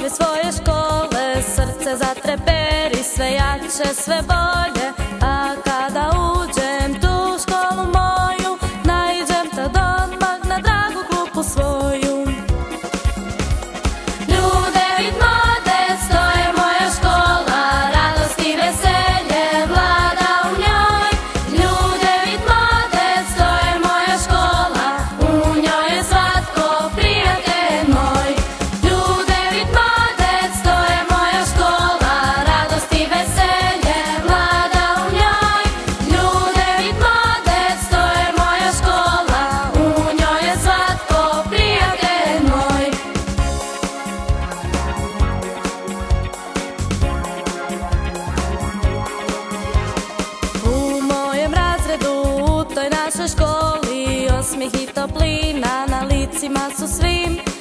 okvir svoje škole, srce zatreperi sve jače, sve bolje. A kada uđem tu u školu moju, naiđem tad odmah na dragu klupu svoju. Ljudevit mladec, to je moja škola, radost i veselje vlada u njoj. Ljudevit mladec, to je moja škola, u njoj je svatko prijatelj moj. Ljudevit mladec, to je moja škola, radost i veselje vlada u njoj. Ljudevit mladec, to je moja škola, u njoj je svatko prijatelj moj. U mojem razredu, u toj našoj školi, osmijeh i toplina na licima su svim.